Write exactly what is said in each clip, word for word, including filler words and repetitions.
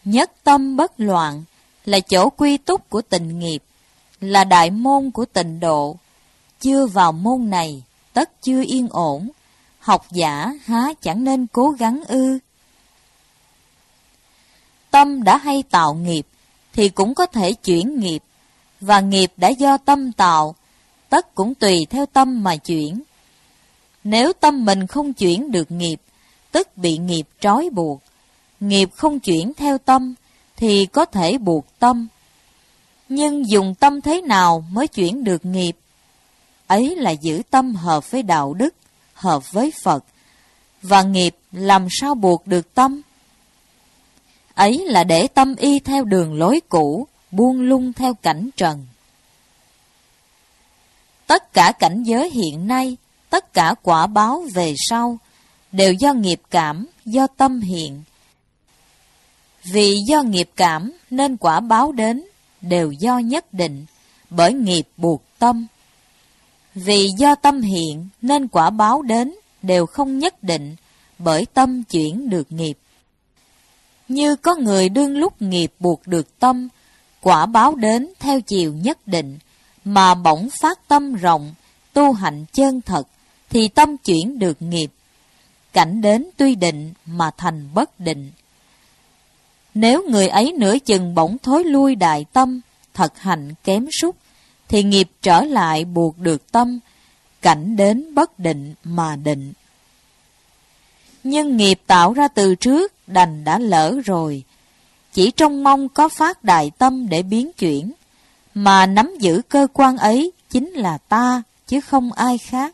Nhất tâm bất loạn là chỗ quy túc của tịnh nghiệp, là đại môn của tịnh độ. Chưa vào môn này, tất chưa yên ổn, học giả há chẳng nên cố gắng ư? Tâm đã hay tạo nghiệp, thì cũng có thể chuyển nghiệp, và nghiệp đã do tâm tạo, tất cũng tùy theo tâm mà chuyển. Nếu tâm mình không chuyển được nghiệp, tức bị nghiệp trói buộc. Nghiệp không chuyển theo tâm, thì có thể buộc tâm. Nhưng dùng tâm thế nào mới chuyển được nghiệp? Ấy là giữ tâm hợp với đạo đức, hợp với Phật. Và nghiệp làm sao buộc được tâm? Ấy là để tâm y theo đường lối cũ, buông lung theo cảnh trần. Tất cả cảnh giới hiện nay, tất cả quả báo về sau, đều do nghiệp cảm, do tâm hiện. Vì do nghiệp cảm nên quả báo đến, đều do nhất định, bởi nghiệp buộc tâm. Vì do tâm hiện nên quả báo đến, đều không nhất định, bởi tâm chuyển được nghiệp. Như có người đương lúc nghiệp buộc được tâm, quả báo đến theo chiều nhất định, mà bỗng phát tâm rộng, tu hành chân thật, thì tâm chuyển được nghiệp. Cảnh đến tuy định mà thành bất định. Nếu người ấy nửa chừng bỗng thối lui đại tâm, thật hành kém sút, thì nghiệp trở lại buộc được tâm, cảnh đến bất định mà định. Nhưng nghiệp tạo ra từ trước đành đã lỡ rồi, chỉ trông mong có phát đại tâm để biến chuyển, mà nắm giữ cơ quan ấy chính là ta, chứ không ai khác.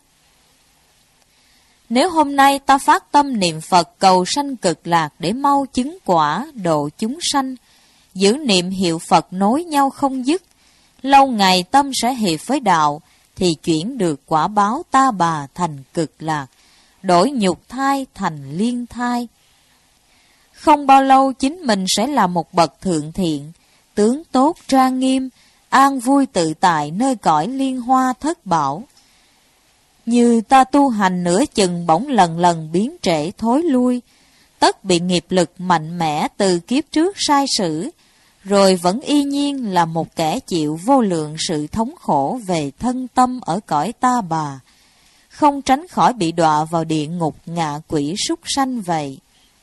Nếu hôm nay ta phát tâm niệm Phật cầu sanh cực lạc để mau chứng quả độ chúng sanh, giữ niệm hiệu Phật nối nhau không dứt, lâu ngày tâm sẽ hiệp với đạo, thì chuyển được quả báo ta bà thành cực lạc, đổi nhục thai thành liên thai. Không bao lâu chính mình sẽ là một bậc thượng thiện, tướng tốt trang nghiêm, an vui tự tại nơi cõi liên hoa thất bảo. Như ta tu hành nửa chừng bỗng lần lần biến trễ thối lui, tất bị nghiệp lực mạnh mẽ từ kiếp trước sai sử, rồi vẫn y nhiên là một kẻ chịu vô lượng sự thống khổ về thân tâm ở cõi ta bà, không tránh khỏi bị đọa vào địa ngục ngạ quỷ súc sanh vậy.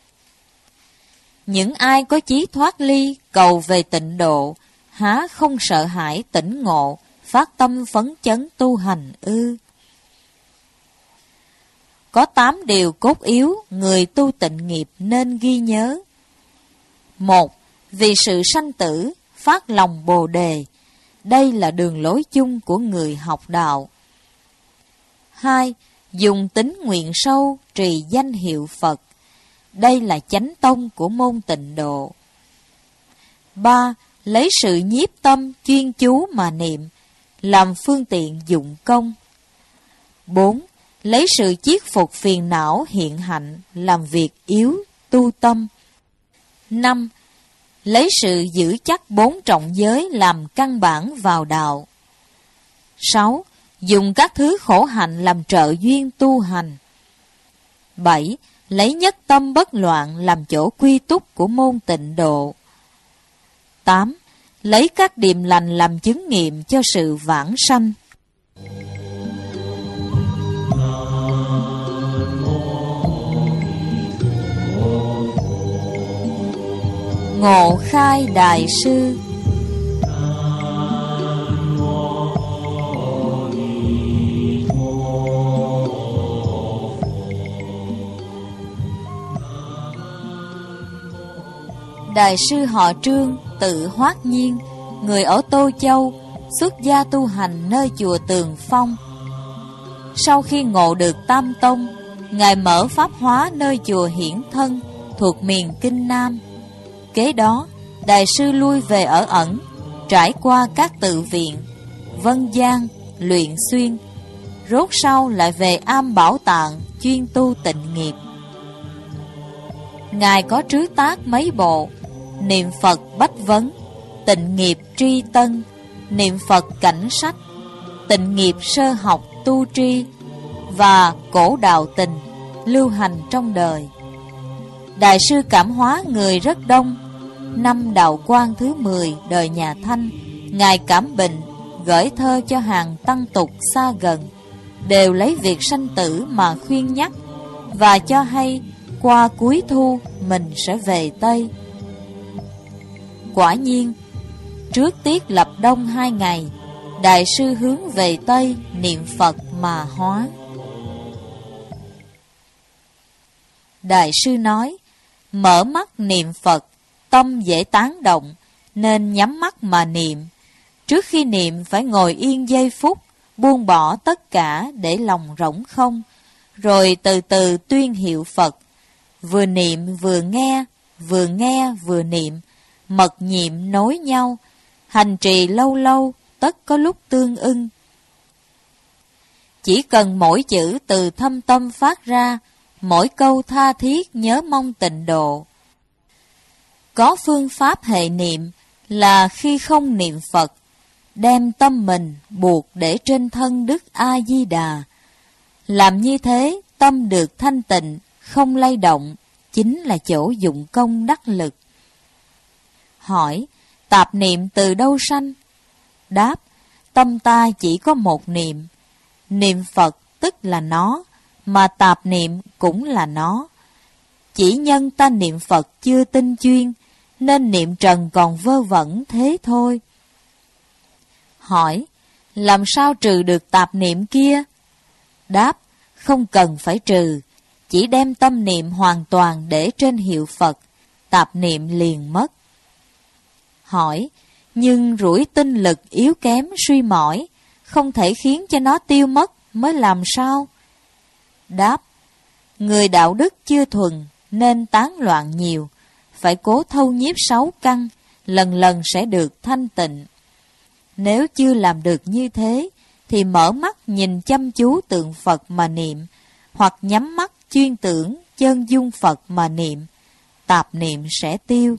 Những ai có chí thoát ly, cầu về tịnh độ, há không sợ hãi tỉnh ngộ, phát tâm phấn chấn tu hành ư? Có tám điều cốt yếu người tu tịnh nghiệp nên ghi nhớ. Một, vì sự sanh tử, phát lòng bồ đề. Đây là đường lối chung của người học đạo. Hai, dùng tín nguyện sâu, trì danh hiệu Phật. Đây là chánh tông của môn tịnh độ. Ba, lấy sự nhiếp tâm chuyên chú mà niệm, làm phương tiện dụng công. Bốn, lấy sự chiết phục phiền não hiện hạnh, làm việc yếu, tu tâm. Năm, lấy sự giữ chắc bốn trọng giới làm căn bản vào đạo. Sáu, dùng các thứ khổ hạnh làm trợ duyên tu hành. Bảy, lấy nhất tâm bất loạn làm chỗ quy túc của môn tịnh độ. Tám, lấy các điềm lành làm chứng nghiệm cho sự vãng sanh. Ngộ Khai Đại Sư. Đại sư họ Trương, tự Hoát Nhiên, người ở Tô Châu, xuất gia tu hành nơi chùa Tường Phong. Sau khi ngộ được Tam Tông, Ngài mở pháp hóa nơi chùa Hiển Thân, thuộc miền Kinh Nam. Kế đó, Đại sư lui về ở ẩn, trải qua các tự viện, Vân Giang, Luyện Xuyên, rốt sau lại về Am Bảo Tạng, chuyên tu tịnh nghiệp. Ngài có trứ tác mấy bộ: Niệm Phật Bách Vấn, Tịnh Nghiệp Tri Tân, Niệm Phật Cảnh Sách, Tịnh Nghiệp Sơ Học Tu Tri và Cổ Đạo Tình, lưu hành trong đời. Đại sư cảm hóa người rất đông, năm Đạo Quang thứ mười đời nhà Thanh, Ngài Cảm Bình gửi thơ cho hàng tăng tục xa gần, đều lấy việc sanh tử mà khuyên nhắc, và cho hay qua cuối thu mình sẽ về Tây. Quả nhiên, trước tiết lập đông hai ngày, Đại sư hướng về Tây niệm Phật mà hóa. Đại sư nói, mở mắt niệm Phật, tâm dễ tán động, nên nhắm mắt mà niệm. Trước khi niệm phải ngồi yên giây phút, buông bỏ tất cả để lòng rỗng không, rồi từ từ tuyên hiệu Phật. Vừa niệm vừa nghe, vừa nghe vừa niệm, mật nhiệm nối nhau, hành trì lâu lâu, tất có lúc tương ưng. Chỉ cần mỗi chữ từ thâm tâm phát ra, mỗi câu tha thiết nhớ mong tịnh độ. Có phương pháp hệ niệm là khi không niệm Phật, đem tâm mình buộc để trên thân Đức A-di-đà. Làm như thế, tâm được thanh tịnh, không lay động, chính là chỗ dụng công đắc lực. Hỏi, tạp niệm từ đâu sanh? Đáp, tâm ta chỉ có một niệm. Niệm Phật tức là nó, mà tạp niệm cũng là nó. Chỉ nhân ta niệm Phật chưa tinh chuyên, nên niệm trần còn vơ vẩn thế thôi. Hỏi, làm sao trừ được tạp niệm kia? Đáp, không cần phải trừ, chỉ đem tâm niệm hoàn toàn để trên hiệu Phật, tạp niệm liền mất. Hỏi, nhưng rủi tinh lực yếu kém suy mỏi, không thể khiến cho nó tiêu mất mới làm sao? Đáp, người đạo đức chưa thuần nên tán loạn nhiều, phải cố thâu nhiếp sáu căn, lần lần sẽ được thanh tịnh. Nếu chưa làm được như thế, thì mở mắt nhìn chăm chú tượng Phật mà niệm, hoặc nhắm mắt chuyên tưởng chân dung Phật mà niệm, tạp niệm sẽ tiêu.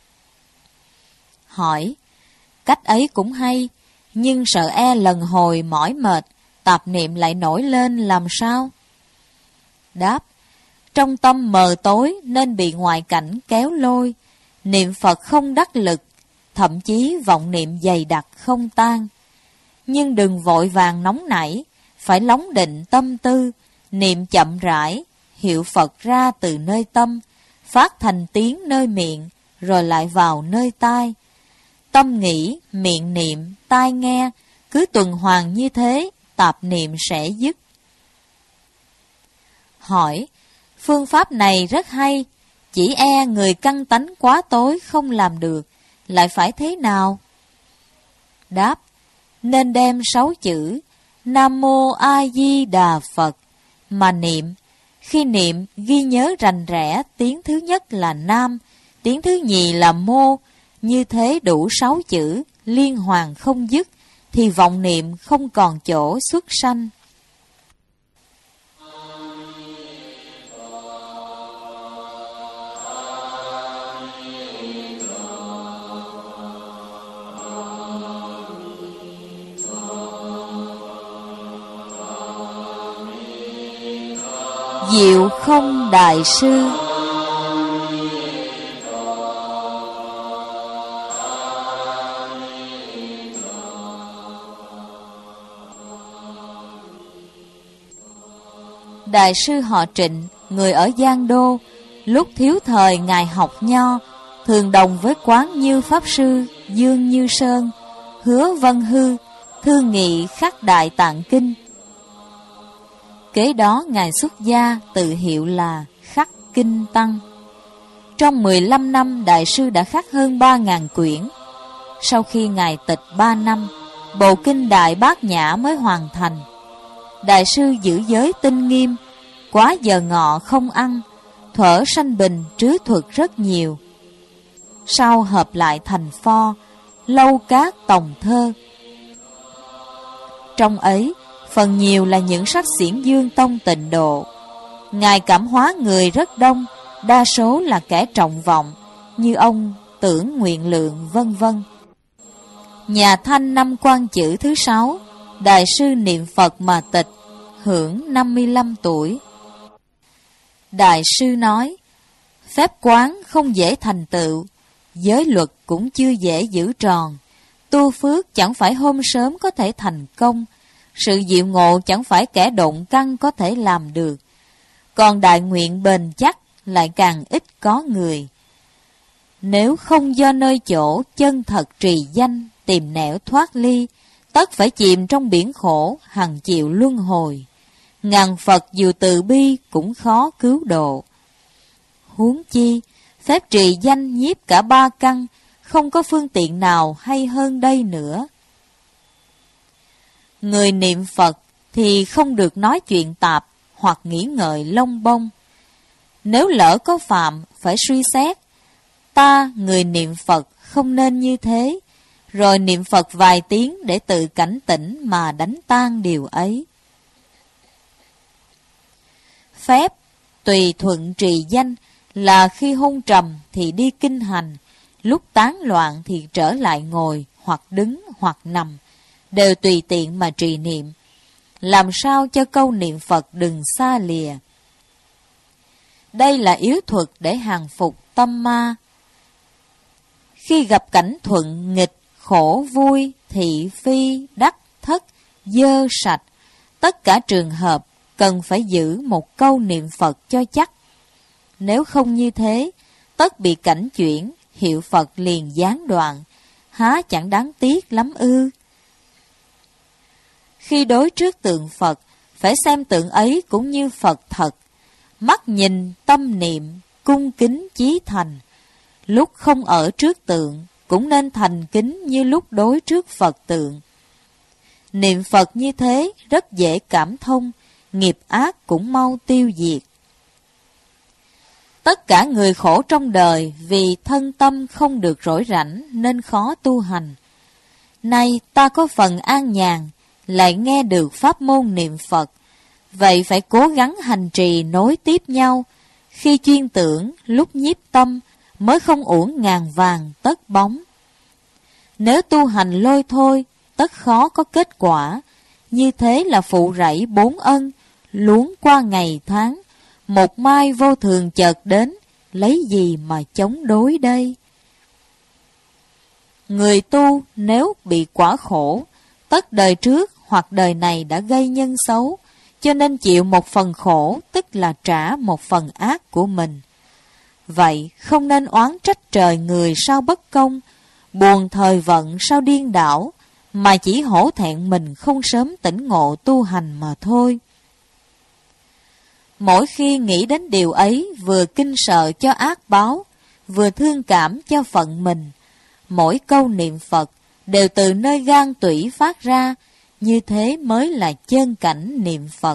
Hỏi, cách ấy cũng hay, nhưng sợ e lần hồi mỏi mệt, tạp niệm lại nổi lên làm sao? Đáp, trong tâm mờ tối nên bị ngoại cảnh kéo lôi, niệm Phật không đắc lực, thậm chí vọng niệm dày đặc không tan. Nhưng đừng vội vàng nóng nảy, phải lóng định tâm tư, niệm chậm rãi, hiệu Phật ra từ nơi tâm, phát thành tiếng nơi miệng, rồi lại vào nơi tai. Tâm nghĩ, miệng niệm, tai nghe, cứ tuần hoàn như thế, tạp niệm sẽ dứt. Hỏi, phương pháp này rất hay, chỉ e người căn tánh quá tối không làm được, lại phải thế nào? Đáp, nên đem sáu chữ Nam Mô A Di Đà Phật mà niệm. Khi niệm ghi nhớ rành rẽ tiếng thứ nhất là Nam, tiếng thứ nhì là Mô, như thế đủ sáu chữ liên hoàn không dứt, thì vọng niệm không còn chỗ xuất sanh. Diệu Không Đại Sư. Đại sư họ Trịnh, người ở Giang Đô, lúc thiếu thời ngài học nho, thường đồng với Quán Như Pháp Sư, Dương Như Sơn, Hứa Vân Hư, thương nghị khắc Đại Tạng Kinh. Kế đó ngài xuất gia tự hiệu là Khắc Kinh Tăng. Trong mười lăm năm, đại sư đã khắc hơn ba ngàn quyển. Sau khi ngài tịch ba năm, bộ kinh Đại Bát Nhã mới hoàn thành. Đại sư giữ giới tinh nghiêm, quá giờ ngọ không ăn, thuở sanh bình trứ thuật rất nhiều. Sau hợp lại thành pho, lâu cát tòng thơ. Trong ấy, phần nhiều là những sách xiển dương tông tịnh độ. Ngài cảm hóa người rất đông, đa số là kẻ trọng vọng, như ông Tưởng Nguyện Lượng vân vân. Nhà Thanh năm Quan Chữ thứ sáu, đại sư niệm Phật mà tịch, hưởng năm mươi lăm tuổi. Đại sư nói, phép quán không dễ thành tựu, giới luật cũng chưa dễ giữ tròn, tu phước chẳng phải hôm sớm có thể thành công, sự diệu ngộ chẳng phải kẻ độn căn có thể làm được, còn đại nguyện bền chắc lại càng ít có người. Nếu không do nơi chỗ chân thật trì danh, tìm nẻo thoát ly, tất phải chìm trong biển khổ, hằng chịu luân hồi. Ngàn Phật dù từ bi cũng khó cứu độ. Huống chi, phép trì danh nhiếp cả ba căn, không có phương tiện nào hay hơn đây nữa. Người niệm Phật thì không được nói chuyện tạp hoặc nghĩ ngợi lông bông. Nếu lỡ có phạm, phải suy xét. Ta, người niệm Phật, không nên như thế, rồi niệm Phật vài tiếng để tự cảnh tỉnh mà đánh tan điều ấy. Phép tùy thuận trì danh là khi hôn trầm thì đi kinh hành, lúc tán loạn thì trở lại ngồi, hoặc đứng, hoặc nằm, đều tùy tiện mà trì niệm, làm sao cho câu niệm Phật đừng xa lìa. Đây là yếu thuật để hàng phục tâm ma. Khi gặp cảnh thuận nghịch, khổ vui, thị phi, đắc thất, dơ sạch, tất cả trường hợp cần phải giữ một câu niệm Phật cho chắc. Nếu không như thế, tất bị cảnh chuyển, hiệu Phật liền gián đoạn, há chẳng đáng tiếc lắm ư. Khi đối trước tượng Phật, phải xem tượng ấy cũng như Phật thật, mắt nhìn, tâm niệm, cung kính chí thành. Lúc không ở trước tượng, cũng nên thành kính như lúc đối trước Phật tượng. Niệm Phật như thế rất dễ cảm thông, nghiệp ác cũng mau tiêu diệt. Tất cả người khổ trong đời vì thân tâm không được rỗi rảnh nên khó tu hành. Nay ta có phần an nhàn, lại nghe được pháp môn niệm Phật, vậy phải cố gắng hành trì nối tiếp nhau. Khi chuyên tưởng, lúc nhiếp tâm, mới không uổng ngàn vàng tất bóng. Nếu tu hành lôi thôi, tất khó có kết quả. Như thế là phụ rẫy bốn ân, luống qua ngày tháng, một mai vô thường chợt đến, lấy gì mà chống đối đây? Người tu nếu bị quả khổ, tất đời trước hoặc đời này đã gây nhân xấu, cho nên chịu một phần khổ, tức là trả một phần ác của mình. Vậy không nên oán trách trời người sao bất công, buồn thời vận sao điên đảo, mà chỉ hổ thẹn mình không sớm tỉnh ngộ tu hành mà thôi. Mỗi khi nghĩ đến điều ấy, vừa kinh sợ cho ác báo, vừa thương cảm cho phận mình. Mỗi câu niệm Phật đều từ nơi gan tủy phát ra, như thế mới là chân cảnh niệm Phật.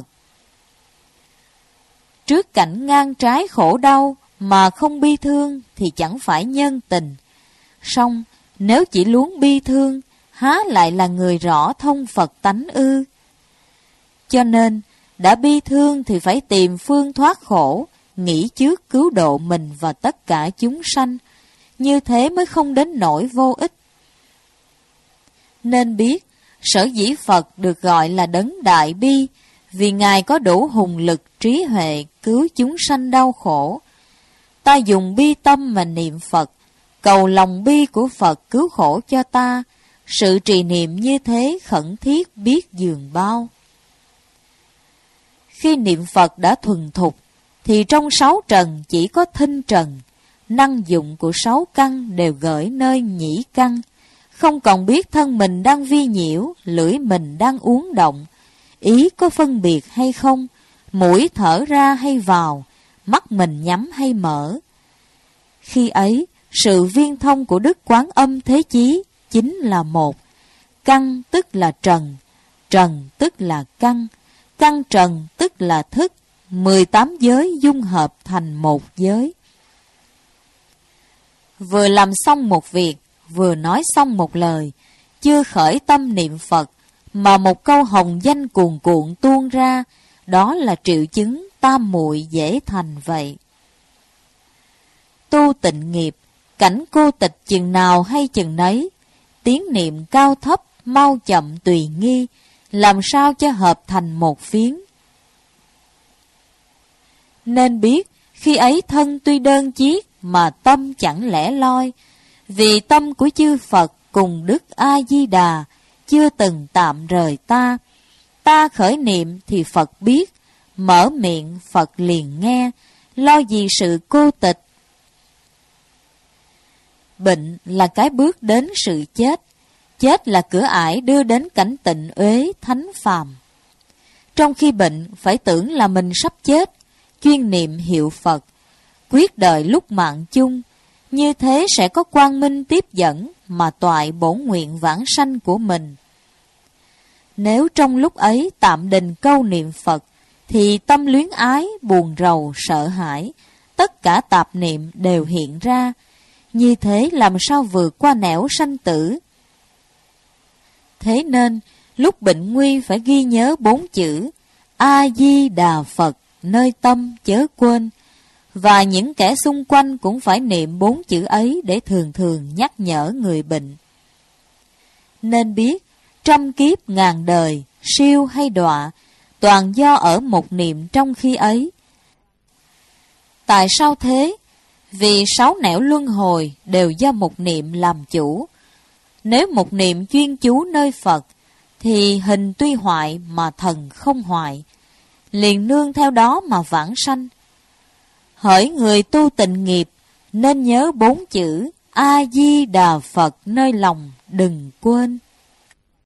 Trước cảnh ngang trái khổ đau mà không bi thương thì chẳng phải nhân tình. Song nếu chỉ luống bi thương, há lại là người rõ thông Phật tánh ư? Cho nên, đã bi thương thì phải tìm phương thoát khổ, nghĩ trước cứu độ mình và tất cả chúng sanh, như thế mới không đến nỗi vô ích. Nên biết, sở dĩ Phật được gọi là đấng đại bi, vì Ngài có đủ hùng lực trí huệ cứu chúng sanh đau khổ. Ta dùng bi tâm mà niệm Phật, cầu lòng bi của Phật cứu khổ cho ta, sự trì niệm như thế khẩn thiết biết dường bao. Khi niệm Phật đã thuần thục, thì trong sáu trần chỉ có thinh trần, năng dụng của sáu căn đều gửi nơi nhĩ căn, không còn biết thân mình đang vi nhiễu, lưỡi mình đang uốn động, ý có phân biệt hay không, mũi thở ra hay vào, mắt mình nhắm hay mở. Khi ấy, sự viên thông của Đức Quán Âm Thế Chí chính là một. Căn tức là trần, trần tức là căn, căn trần tức là thức, mười tám giới dung hợp thành một giới. Vừa làm xong một việc, vừa nói xong một lời, chưa khởi tâm niệm Phật, mà một câu hồng danh cuồn cuộn tuôn ra, đó là triệu chứng tam muội dễ thành vậy. Tu tịnh nghiệp, cảnh cô tịch chừng nào hay chừng nấy, tiếng niệm cao thấp, mau chậm tùy nghi, làm sao cho hợp thành một phiến. Nên biết, khi ấy thân tuy đơn chiếc, mà tâm chẳng lẻ loi, Vì tâm của chư Phật cùng Đức A-di-đà chưa từng tạm rời ta. Ta khởi niệm thì Phật biết, mở miệng Phật liền nghe, lo gì sự cô tịch. Bệnh là cái bước đến sự chết, chết là cửa ải đưa đến cảnh tịnh uế thánh phàm. Trong khi bệnh phải tưởng là mình sắp chết, chuyên niệm hiệu Phật, quyết đợi lúc mạng chung, như thế sẽ có quang minh tiếp dẫn mà toại bổn nguyện vãng sanh của mình. Nếu trong lúc ấy tạm đình câu niệm Phật, thì tâm luyến ái, buồn rầu, sợ hãi, tất cả tạp niệm đều hiện ra. Như thế làm sao vượt qua nẻo sanh tử? Thế nên, lúc bệnh nguy phải ghi nhớ bốn chữ A-di-đà Phật nơi tâm chớ quên. Và những kẻ xung quanh cũng phải niệm bốn chữ ấy để thường thường nhắc nhở người bệnh. Nên biết, trăm kiếp ngàn đời, siêu hay đọa, toàn do ở một niệm trong khi ấy. Tại sao thế? Vì sáu nẻo luân hồi đều do một niệm làm chủ. Nếu một niệm chuyên chú nơi Phật, thì hình tuy hoại mà thần không hoại, liền nương theo đó mà vãng sanh. Hỡi người tu tịnh nghiệp, nên nhớ bốn chữ A-di-đà Phật nơi lòng đừng quên.